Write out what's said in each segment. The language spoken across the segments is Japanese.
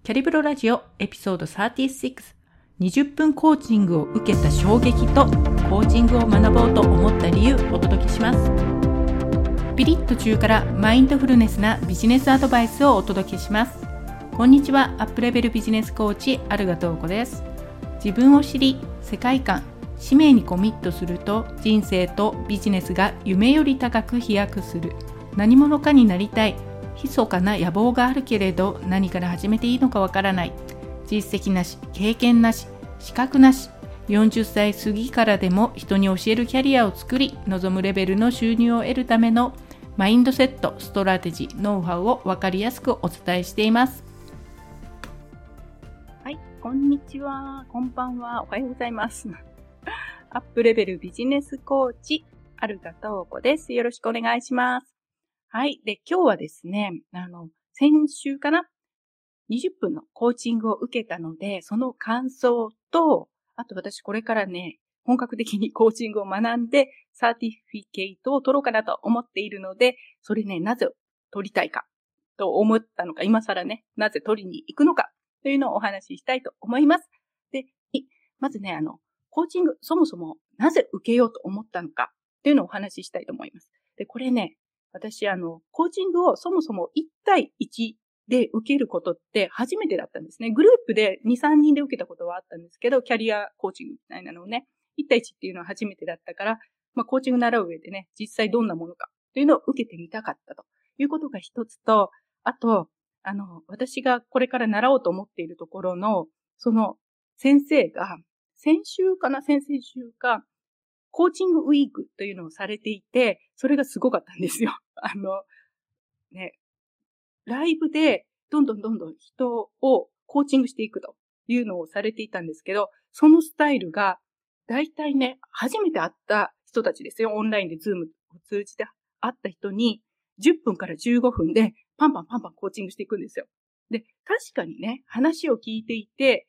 キャリブロラジオエピソード36、20分コーチングを受けた衝撃とコーチングを学ぼうと思った理由をお届けします。ピリッと中からマインドフルネスなビジネスアドバイスをお届けします。こんにちは、アップレベルビジネスコーチアルガトーコです。自分を知り、世界観、使命にコミットすると人生とビジネスが夢より高く飛躍する。何者かになりたい。密かな野望があるけれど何から始めていいのかわからない。実績なし、経験なし、資格なし。40歳過ぎからでも人に教えるキャリアを作り、望むレベルの収入を得るためのマインドセット、ストラテジー、ノウハウを分かりやすくお伝えしています。はい、こんにちは、こんばんは、おはようございます。アップレベルビジネスコーチ、アルガトーコです。よろしくお願いします。はい。で、今日はですね、先週かな ?20 分のコーチングを受けたので、その感想と、あと私これからね、本格的にコーチングを学んで、サーティフィケイトを取ろうかなと思っているので、それね、なぜ取りたいかと思ったのか、今更ね、なぜ取りに行くのかというのをお話ししたいと思います。で、まずね、コーチング、そもそもなぜ受けようと思ったのかというのをお話ししたいと思います。で、これね、私、コーチングをそもそも1対1で受けることって初めてだったんですね。グループで2、3人で受けたことはあったんですけど、キャリアコーチングみたいなのをね、1対1っていうのは初めてだったから、コーチング習う上でね、実際どんなものかというのを受けてみたかったということが一つと、あと、私がこれから習おうと思っているところの、その先生が、先々週か、コーチングウィークというのをされていて、それがすごかったんですよ。ライブでどんどん人をコーチングしていくというのをされていたんですけど、そのスタイルが、だいたいね、初めて会った人たちですよ。オンラインでズームを通じて会った人に、10分から15分でパンパンコーチングしていくんですよ。で、確かにね、話を聞いていて、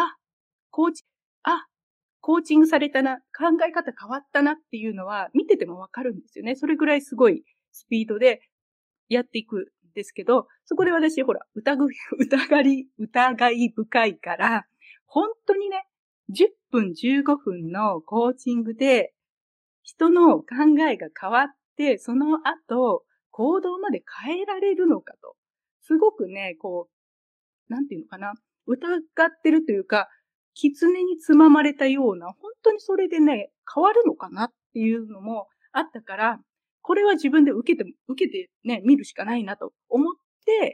コーチングされたな、考え方変わったなっていうのは見ててもわかるんですよね。それぐらいすごいスピードでやっていくんですけど、そこで私ほら、疑い深いから、本当にね、10分15分のコーチングで人の考えが変わって、その後行動まで変えられるのかと。すごくね、なんていうのかな、疑ってるというか、狐につままれたような、本当にそれでね、変わるのかなっていうのもあったから、これは自分で受けてね、見るしかないなと思って、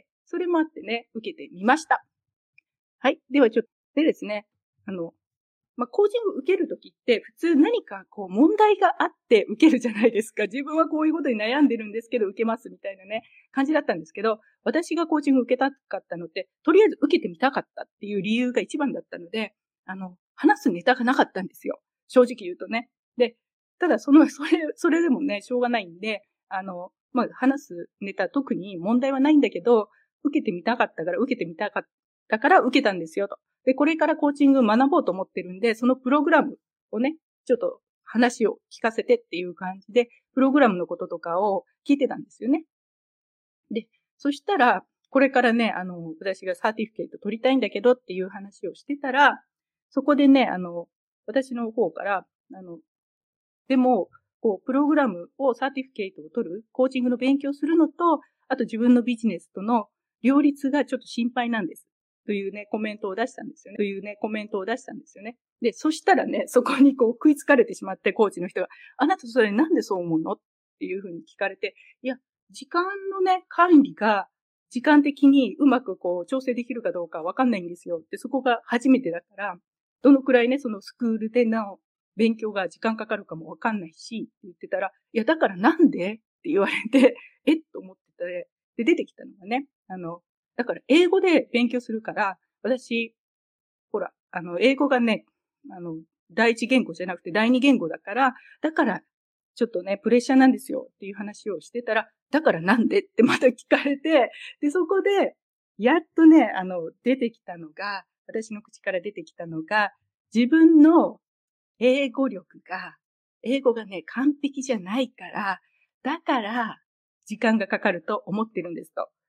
それもあってね、受けてみました。はい。ではちょっと、でですね、コーチング受けるときって普通何か問題があって受けるじゃないですか。自分はこういうことに悩んでるんですけど受けますみたいなね、感じだったんですけど、私がコーチング受けたかったのって、とりあえず受けてみたかったっていう理由が一番だったので、話すネタがなかったんですよ。正直言うとね。で、ただそれでもね、しょうがないんで、話すネタ特に問題はないんだけど、受けてみたかったから受けたんですよと。で、これからコーチング学ぼうと思ってるんで、そのプログラムをね、ちょっと話を聞かせてっていう感じで、プログラムのこととかを聞いてたんですよね。で、そしたら、これからね、私がサーティフィケイト取りたいんだけどっていう話をしてたら、そこでね、私の方から、でも、プログラムをサーティフィケイトを取る、コーチングの勉強するのと、あと自分のビジネスとの両立がちょっと心配なんです。というね、コメントを出したんですよね。で、そしたらね、そこに食いつかれてしまって、コーチの人が、あなたそれなんでそう思うのっていうふうに聞かれて、いや、時間のね、管理が、時間的にうまく調整できるかどうかわかんないんですよって、そこが初めてだから、どのくらいね、そのスクールでの勉強が時間かかるかもわかんないし、って言ってたら、いや、だからなんでって言われて、と思ってて、で、出てきたのがね、だから英語で勉強するから、私、ほら、英語がね、第一言語じゃなくて第二言語だから、ちょっとね、プレッシャーなんですよっていう話をしてたら、だからなんでってまた聞かれて、で、そこで、やっとね、私の口から出てきたのが、自分の英語がね、完璧じゃないから、だから、時間がかかると思ってるんですと。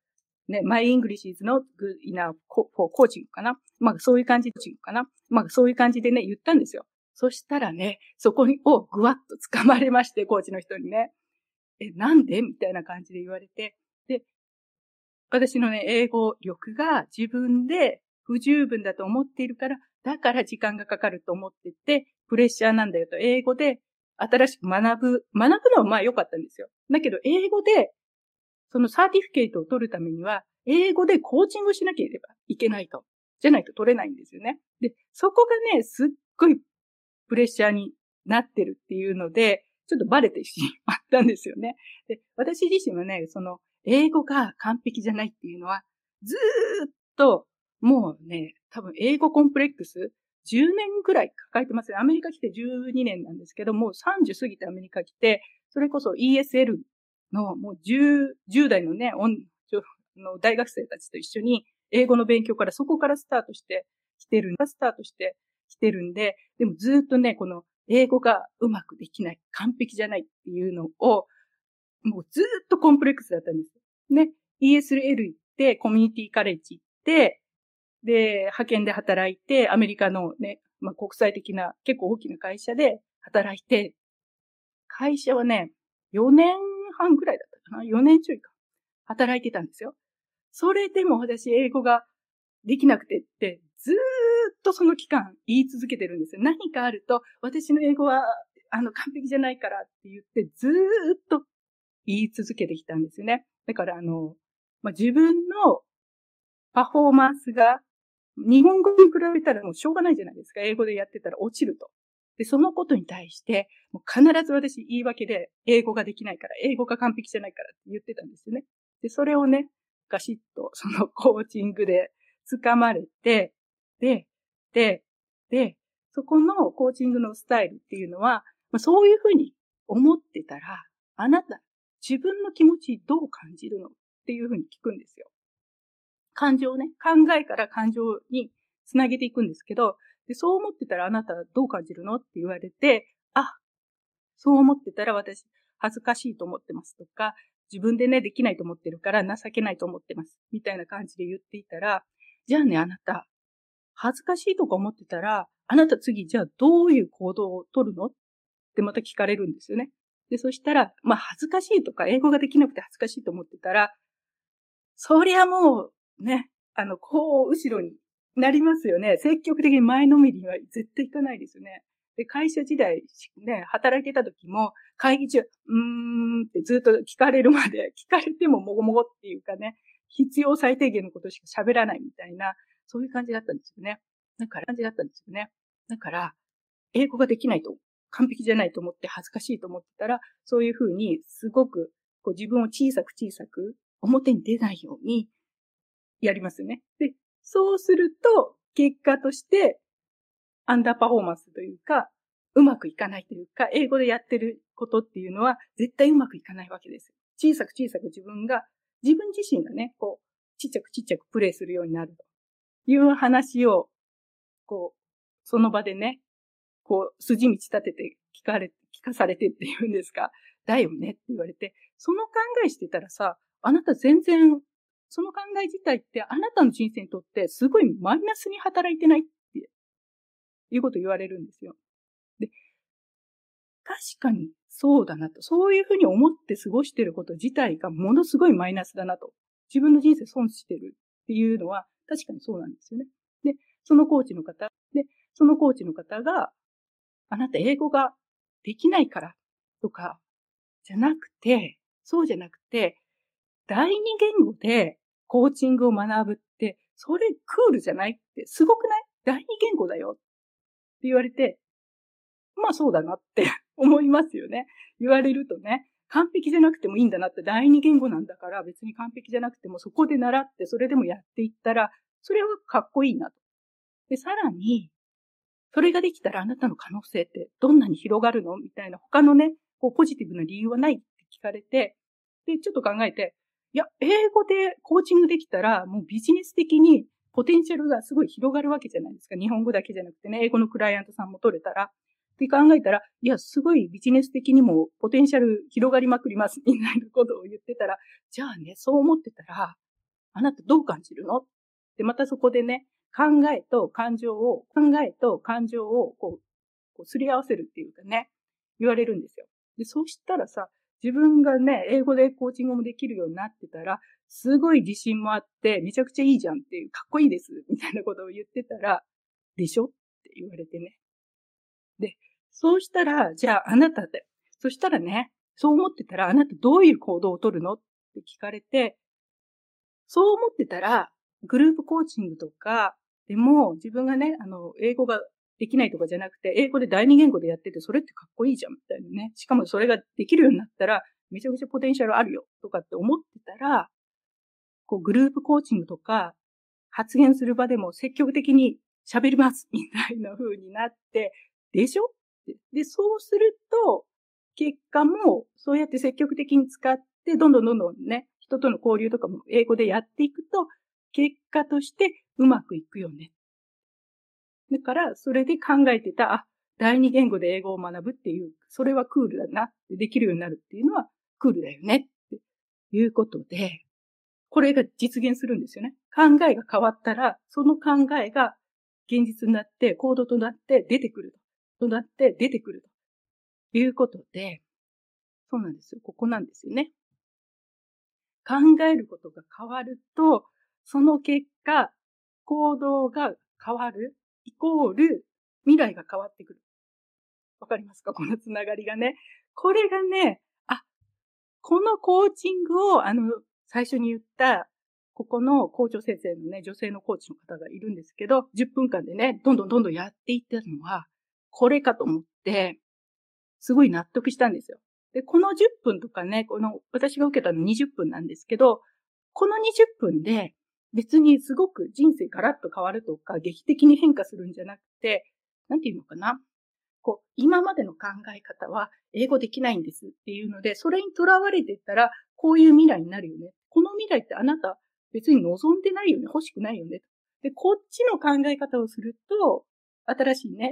ね、my English is not good enough for coaching かな。そういう感じそういう感じでね、言ったんですよ。そしたらね、そこをぐわっと掴まれまして、コーチの人にね。なんでみたいな感じで言われて。で、私のね、英語力が自分で不十分だと思っているから、だから時間がかかると思ってて、プレッシャーなんだよと、英語で新しく学ぶのは良かったんですよ。だけど、英語で、そのサーティフィケートを取るためには、英語でコーチングをしなければいけないと。じゃないと取れないんですよね。で、そこがね、すっごいプレッシャーになってるっていうので、ちょっとバレてしまったんですよね。で、私自身はね、英語が完璧じゃないっていうのは、ずーっと、もうね、多分英語コンプレックス、10年くらい抱えてますね。アメリカ来て12年なんですけども、30過ぎてアメリカ来て、それこそ ESL のもう10代のね、大学生たちと一緒に英語の勉強からそこからスタートしてきてるんで、でもずっとね、この英語がうまくできない、完璧じゃないっていうのを、もうずっとコンプレックスだったんです。ね。ESL 行って、コミュニティカレッジ行って、で、派遣で働いて、アメリカのね、国際的な結構大きな会社で働いて、会社はね、4年半くらいだったかな ?4 年ちょいか。働いてたんですよ。それでも私英語ができなくてって、ずーっとその期間言い続けてるんですよ。何かあると、私の英語は、完璧じゃないからって言って、ずーっと言い続けてきたんですよね。だから自分のパフォーマンスが日本語に比べたらもうしょうがないじゃないですか。英語でやってたら落ちると。で、そのことに対して、もう必ず私言い訳で英語ができないから、英語が完璧じゃないからって言ってたんですよね。で、それをね、ガシッとそのコーチングで掴まれて、で、そこのコーチングのスタイルっていうのは、そういうふうに思ってたら、あなた、自分の気持ちどう感じるのっていうふうに聞くんですよ。感情ね、考えから感情につなげていくんですけど、で、そう思ってたらあなたどう感じるのって言われて、そう思ってたら私恥ずかしいと思ってますとか、自分でね、できないと思ってるから情けないと思ってます。みたいな感じで言っていたら、じゃあね、あなた、恥ずかしいとか思ってたら、あなた次、じゃあどういう行動を取るのってまた聞かれるんですよね。で、そしたら、恥ずかしいとか、英語ができなくて恥ずかしいと思ってたら、そりゃもう、ね、後ろになりますよね。積極的に前のめりには絶対行かないですよね。で、会社時代、ね、働いてた時も、会議中、ってずっと聞かれるまで、聞かれてももごもごっていうかね、必要最低限のことしか喋らないみたいな、そういう感じだったんですよね。だから、英語ができないと、完璧じゃないと思って恥ずかしいと思ってたら、そういうふうに、すごく、自分を小さく、表に出ないようにやりますよね。で、そうすると、結果として、アンダーパフォーマンスというか、うまくいかないというか、英語でやってることっていうのは、絶対うまくいかないわけです。小さく自分自身がね、ちっちゃくプレイするようになるという話を、その場でね、筋道立てて聞かされてっていうんですか、だよねって言われて、その考えしてたらさ、あなた全然、その考え自体ってあなたの人生にとってすごいマイナスに働いてないっていうことを言われるんですよ。で、確かにそうだなと。そういうふうに思って過ごしていること自体がものすごいマイナスだなと。自分の人生損してるっていうのは確かにそうなんですよね。で、そのコーチの方が、あなた英語ができないからとか、そうじゃなくて、第二言語でコーチングを学ぶって、それクールじゃないって、すごくない？第二言語だよって言われて、そうだなって思いますよね。言われるとね、完璧じゃなくてもいいんだなって、第二言語なんだから別に完璧じゃなくてもそこで習ってそれでもやっていったら、それはかっこいいなと。で、さらに、それができたらあなたの可能性ってどんなに広がるのみたいな他のね、ポジティブな理由はないって聞かれて、で、ちょっと考えて、いや、英語でコーチングできたらもうビジネス的にポテンシャルがすごい広がるわけじゃないですか。日本語だけじゃなくてね、英語のクライアントさんも取れたら。って考えたら、いや、すごいビジネス的にもポテンシャル広がりまくります、みたいなことを言ってたら、じゃあね、そう思ってたら、 あなたどう感じるので、またそこでね、考えと感情をこうすり合わせるっていうかね、言われるんですよ。で、そうしたらさ、自分がね、英語でコーチングもできるようになってたら、すごい自信もあって、めちゃくちゃいいじゃんっていう、かっこいいです、みたいなことを言ってたら、でしょって言われてね。で、そうしたら、じゃああなたで、そしたらね、そう思ってたら、あなたどういう行動をとるのって聞かれて、そう思ってたら、グループコーチングとかでも、自分がね、英語ができないとかじゃなくて、英語で第二言語でやってて、それってかっこいいじゃん、みたいなね。しかもそれができるようになったら、めちゃくちゃポテンシャルあるよ、とかって思ってたら、こう、グループコーチングとか、発言する場でも積極的に喋ります、みたいな風になって、でしょって。で、そうすると、結果も、そうやって積極的に使って、どんどんね、人との交流とかも英語でやっていくと、結果としてうまくいくよね。だから、それで考えてた、第二言語で英語を学ぶっていう、それはクールだな、できるようになるっていうのはクールだよね、っていうことで、これが実現するんですよね。考えが変わったら、その考えが現実になって、行動となって出てくるとなって出てくるということで、そうなんですよ。ここなんですよね。考えることが変わると、その結果、行動が変わる、イコール、未来が変わってくる。わかりますか？このつながりがね。これがね、このコーチングを、最初に言った、ここの校長先生のね、女性のコーチの方がいるんですけど、10分間でね、どんどんやっていったのは、これかと思って、すごい納得したんですよ。で、この10分とかね、私が受けたの20分なんですけど、この20分で、別にすごく人生ガラッと変わるとか、劇的に変化するんじゃなくて、なんていうのかな。今までの考え方は英語できないんですっていうので、それにとらわれてったら、こういう未来になるよね。この未来ってあなた別に望んでないよね。欲しくないよね。で、こっちの考え方をすると、新しいね、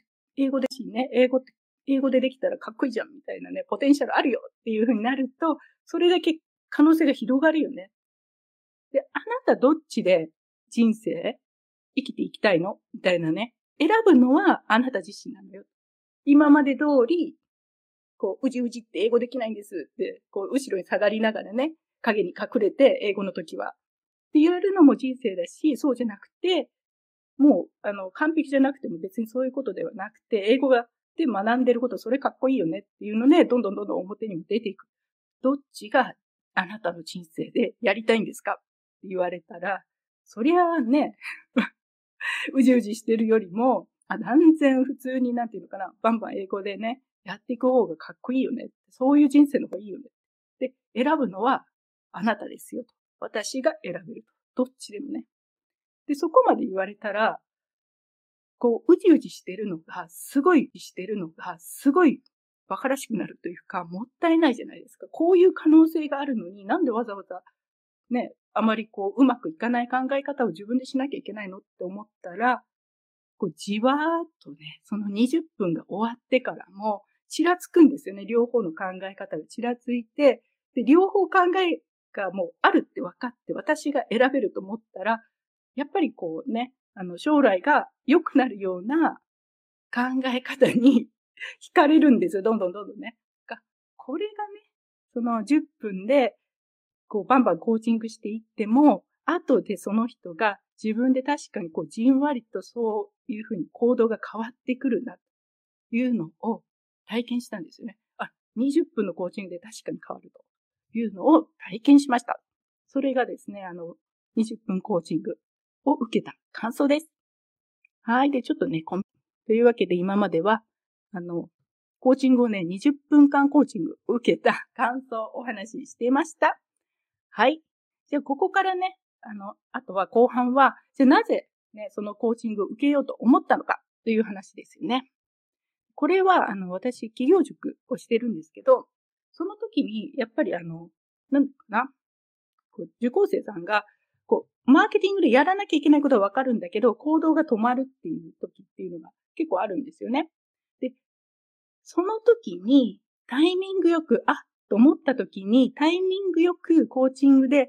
英語でできたらかっこいいじゃんみたいなね、ポテンシャルあるよっていう風になると、それだけ可能性が広がるよね。で、あなたどっちで人生生きていきたいのみたいなね。選ぶのはあなた自身なのよ。今まで通り、うじうじって英語できないんですって、後ろに下がりながらね、影に隠れて、英語の時は。って言われるのも人生だし、そうじゃなくて、もう、完璧じゃなくても別にそういうことではなくて、英語で学んでること、それかっこいいよねっていうので、どんどん表にも出ていく。どっちがあなたの人生でやりたいんですかって言われたら、そりゃあね、うじうじしてるよりも、断然普通になんていうのかな、バンバン英語でね、やっていく方がかっこいいよね。そういう人生の方がいいよね。で、選ぶのはあなたですよと。私が選べると。どっちでもね。で、そこまで言われたら、うじうじしてるのが、すごい馬鹿らしくなるというか、もったいないじゃないですか。こういう可能性があるのに、なんでわざわざね、あまりうまくいかない考え方を自分でしなきゃいけないのって思ったら、じわーっとね、その20分が終わってからも、ちらつくんですよね。両方の考え方がちらついて、で、両方考えがもうあるって分かって、私が選べると思ったら、やっぱり将来が良くなるような考え方に惹かれるんですよ。どんどんね。これがね、その10分で、バンバンコーチングしていっても、後でその人が自分で確かにじんわりとそういうふうに行動が変わってくるな、というのを体験したんですよね。20分のコーチングで確かに変わるというのを体験しました。それがですね、20分コーチングを受けた感想です。はい。で、ちょっとね、というわけで今までは、コーチングをね、20分間コーチングを受けた感想をお話ししていました。はい。じゃあ、ここからね、あとは後半は、じゃあなぜね、そのコーチングを受けようと思ったのかという話ですよね。これは、私、企業塾をしてるんですけど、その時に、やっぱりなんだかな、受講生さんが、マーケティングでやらなきゃいけないことはわかるんだけど、行動が止まるっていう時っていうのが結構あるんですよね。で、その時に、タイミングよく、と思った時に、タイミングよくコーチングで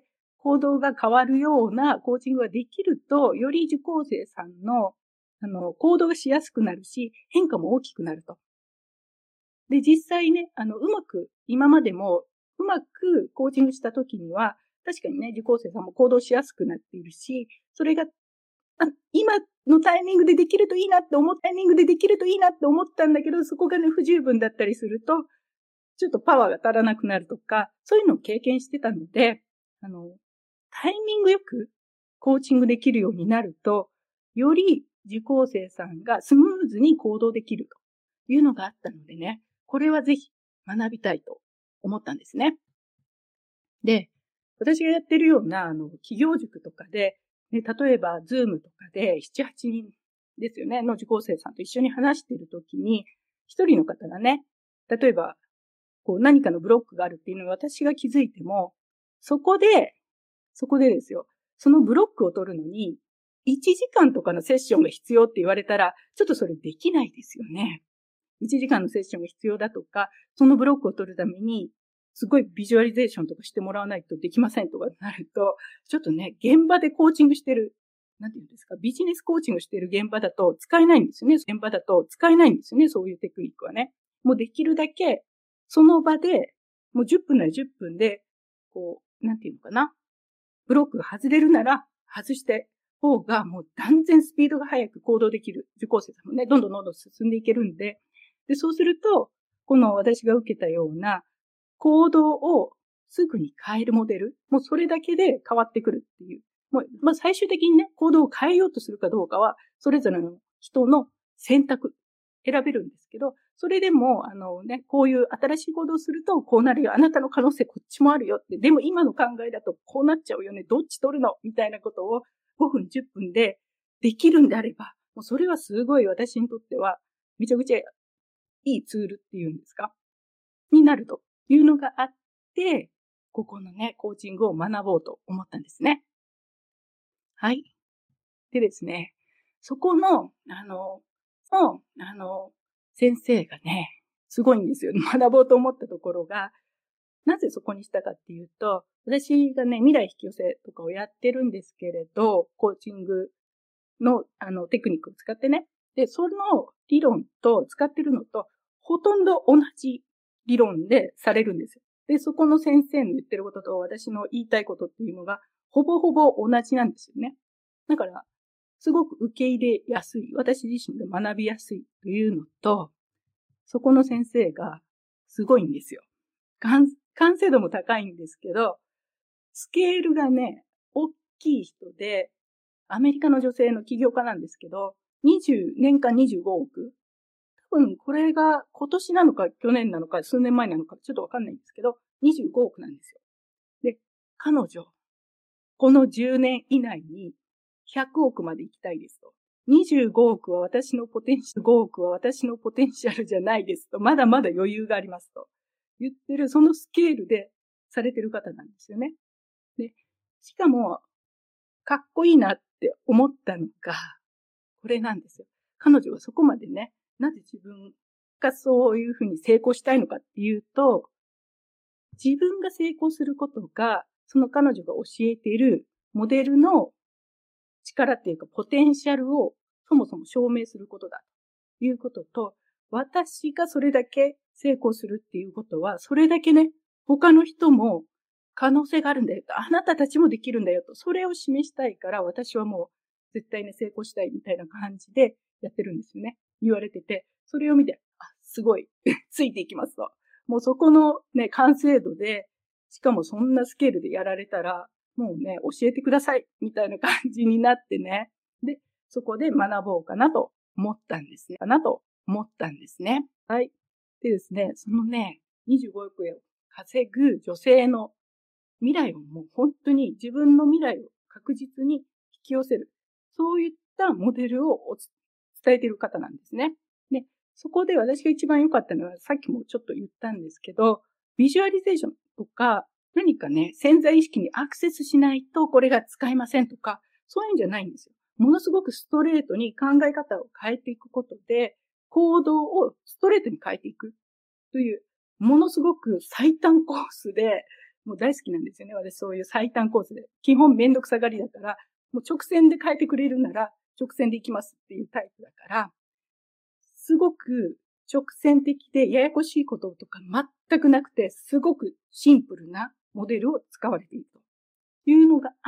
行動が変わるようなコーチングができると、より受講生さんの、行動がしやすくなるし、変化も大きくなると。で、実際ね、今までも、うまくコーチングした時には、確かにね、受講生さんも行動しやすくなっているし、それが、今のタイミングでできるといいなって思ったんだけど、そこがね、不十分だったりすると、ちょっとパワーが足らなくなるとか、そういうのを経験してたので、タイミングよくコーチングできるようになると、より受講生さんがスムーズに行動できるというのがあったのでね、これはぜひ学びたいと思ったんですね。で、私がやってるような、企業塾とかで、ね、例えば、ズームとかで7、8人ですよね、の受講生さんと一緒に話しているときに、一人の方がね、例えば、何かのブロックがあるっていうのを私が気づいても、そこでですよ、そのブロックを取るのに、1時間とかのセッションが必要って言われたら、ちょっとそれできないですよね。1時間のセッションが必要だとか、そのブロックを取るために、すごいビジュアリゼーションとかしてもらわないとできませんとかなると、ちょっとね、現場でコーチングしてる、なんていうんですか、ビジネスコーチングしてる現場だと使えないんですよね。そういうテクニックはね。もうできるだけ、その場で、もう10分なら10分で、なんていうのかな。ブロックが外れるなら外して方がもう断然スピードが速く行動できる受講生さんもね、どんどん進んでいけるんで、そうすると、この私が受けたような行動をすぐに変えるモデル、もうそれだけで変わってくるっていう。最終的にね、行動を変えようとするかどうかは、それぞれの人の選択、選べるんですけど、それでも、こういう新しい行動をするとこうなるよ。あなたの可能性こっちもあるよって。でも今の考えだとこうなっちゃうよね。どっち取るのみたいなことを5分、10分でできるんであれば、もうそれはすごい私にとってはめちゃくちゃいいツールっていうんですかになるというのがあって、ここのね、コーチングを学ぼうと思ったんですね。はい。でですね、そこの、先生がね、すごいんですよ。学ぼうと思ったところが、なぜそこにしたかっていうと、私がね、未来引き寄せとかをやってるんですけれど、コーチングの、テクニックを使ってね。で、その理論と使ってるのと、ほとんど同じ理論でされるんですよ。で、そこの先生の言ってることと私の言いたいことっていうのが、ほぼほぼ同じなんですよね。だから、すごく受け入れやすい、私自身が学びやすいというのと、そこの先生がすごいんですよ。完成度も高いんですけど、スケールがね、大きい人で、アメリカの女性の起業家なんですけど、年間25億。多分これが今年なのか去年なのか数年前なのかちょっとわかんないんですけど、25億なんですよ。で、彼女、この10年以内に100億まで行きたいですと。25億は私のポテンシャル、5億は私のポテンシャルじゃないですと。まだまだ余裕がありますと。言ってる、そのスケールでされてる方なんですよね。で、しかも、かっこいいなって思ったのが、これなんですよ。彼女はそこまでね、なぜ自分がそういうふうに成功したいのかっていうと、自分が成功することが、その彼女が教えているモデルの力っていうか、ポテンシャルをそもそも証明することだということと、私がそれだけ成功するっていうことは、それだけね、他の人も可能性があるんだよと、あなたたちもできるんだよと、それを示したいから、私はもう絶対ね、成功したいみたいな感じでやってるんですよね。言われてて、それを見て、すごい、ついていきますと。もうそこのね、完成度で、しかもそんなスケールでやられたら、もうね、教えてください、みたいな感じになってね。で、そこで学ぼうかなと思ったんですね。はい。でですね、そのね、25億円を稼ぐ女性の未来をもう本当に自分の未来を確実に引き寄せる。そういったモデルを伝えている方なんですね。で、そこで私が一番良かったのは、さっきもちょっと言ったんですけど、ビジュアリゼーションとか、何かね、潜在意識にアクセスしないとこれが使えませんとか、そういうんじゃないんですよ。ものすごくストレートに考え方を変えていくことで、行動をストレートに変えていくという、ものすごく最短コースでもう大好きなんですよね。私そういう最短コースで。基本めんどくさがりだから、もう直線で変えてくれるなら直線で行きますっていうタイプだから、すごく直線的でややこしいこととか全くなくて、すごくシンプルなモデルを使われているというのがあって、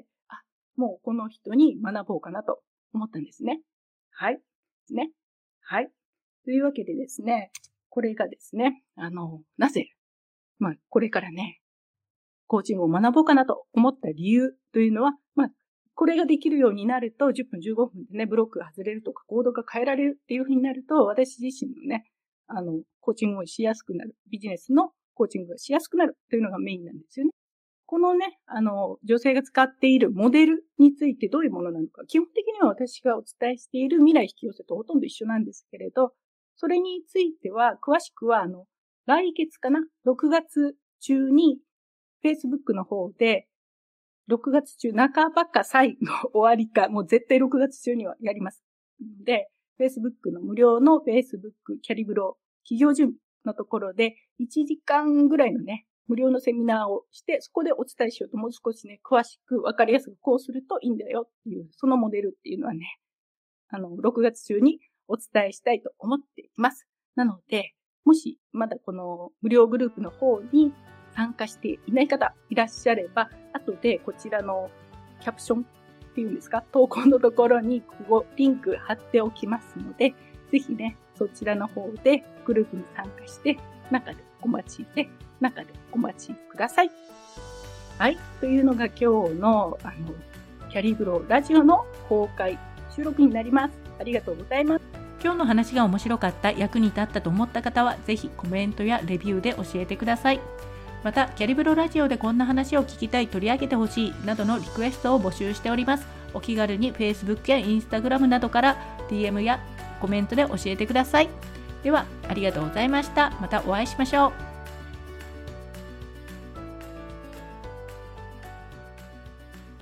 もうこの人に学ぼうかなと思ったんですね。はい。ですね。はい。というわけでですね、これがですね、なぜ、これからね、コーチングを学ぼうかなと思った理由というのは、これができるようになると、10分15分でね、ブロックが外れるとか、コードが変えられるっていうふうになると、私自身のね、コーチングをしやすくなる、ビジネスのコーチングがしやすくなるというのがメインなんですよね。このね、女性が使っているモデルについてどういうものなのか、基本的には私がお伝えしている未来引き寄せとほとんど一緒なんですけれど、それについては、詳しくは、来月かな ?6 月中に、Facebook の方で、6月中半ばか最後終わりか、もう絶対6月中にはやります。ので、Facebook の無料の Facebook キャリブロ企業準備のところで、1時間ぐらいのね、無料のセミナーをして、そこでお伝えしようと、もう少しね、詳しくわかりやすくこうするといいんだよっていう、そのモデルっていうのはね、6月中にお伝えしたいと思っています。なので、もしまだこの無料グループの方に参加していない方いらっしゃれば、後でこちらのキャプションっていうんですか、投稿のところにリンク貼っておきますので、ぜひね、そちらの方でグループに参加して、中でお待ちください。はい。というのが今日の、キャリブロラジオの公開収録になります。ありがとうございます。 今日の話が面白かった、役に立ったと思った方は、ぜひコメントやレビューで教えてください。また、キャリブロラジオでこんな話を聞きたい、取り上げてほしいなどのリクエストを募集しております。お気軽に Facebook や Instagram などから DM やコメントで教えてください。では、ありがとうございました。またお会いしましょう。